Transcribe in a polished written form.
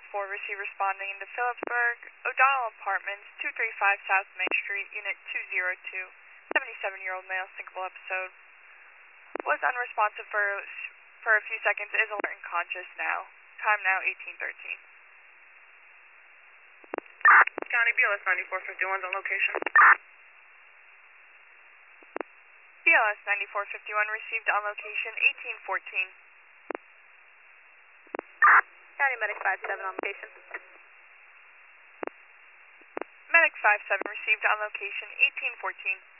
4 receive responding into Phillipsburg, O'Donnell Apartments, 235 South Main Street, Unit 202. 77-year-old male, syncopal episode. Was unresponsive for a few seconds, is alert and conscious now. Time now 18:13. County BLS 9451's on location. BLS 9451 received on location 1814. County Medic 57 on location. Medic 57 received on location 1814.